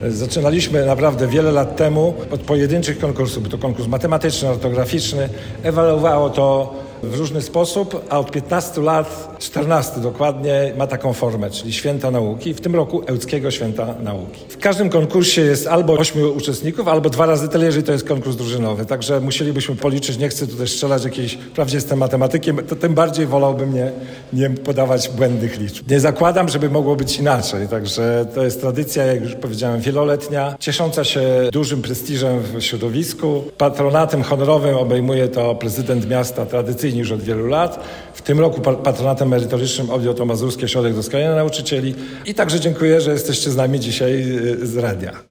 Zaczynaliśmy naprawdę wiele lat temu od pojedynczych konkursów. Był to konkurs matematyczny, ortograficzny. Ewaluowało to w różny sposób, a od 15 lat, 14 dokładnie, ma taką formę, czyli Święta Nauki. W tym roku Ełckiego Święta Nauki. W każdym konkursie jest albo 8 uczestników, albo 2 razy tyle, jeżeli to jest konkurs drużynowy. Także musielibyśmy policzyć, nie chcę tutaj strzelać jakiejś, wprawdzie jestem matematykiem, to tym bardziej wolałbym nie podawać błędnych liczb. Nie zakładam, żeby mogło być inaczej, także to jest tradycja, jak już powiedziałem, wieloletnia, ciesząca się dużym prestiżem w środowisku. Patronatem honorowym obejmuje to prezydent miasta tradycyjnie już od wielu lat. W tym roku patronatem merytorycznym objął to Mazurski Ośrodek Doskonalenia Nauczycieli. I także dziękuję, że jesteście z nami dzisiaj z radia.